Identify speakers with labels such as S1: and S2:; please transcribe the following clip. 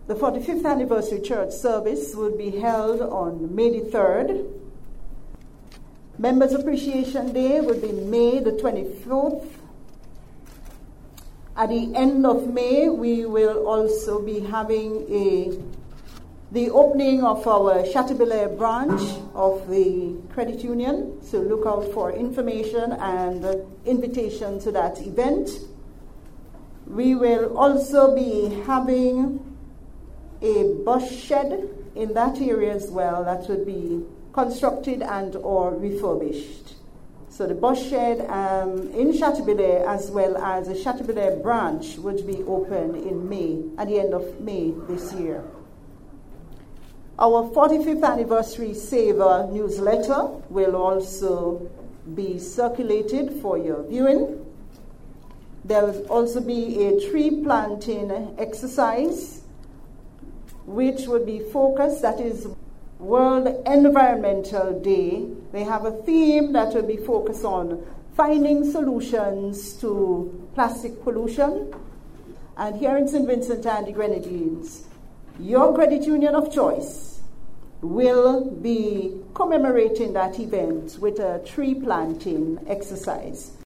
S1: The 45th anniversary church service will be held on May the 3rd. Members Appreciation Day will be May the 24th. At the end of May, we will also be having the opening of our Chateaubelair branch of the credit union. So look out for information and invitation to that event. We will also be having a bus shed in that area as well that would be constructed and or refurbished. So the bus shed in Chateaubelair as well as the Chateaubelair branch would be open in May, at the end of May this year. Our 45th anniversary Savor newsletter will also be circulated for your viewing. There will also be a tree planting exercise which will be focused, that is World Environmental Day. They have a theme that will be focused on finding solutions to plastic pollution. And here in St. Vincent and the Grenadines, your credit union of choice will be commemorating that event with a tree planting exercise.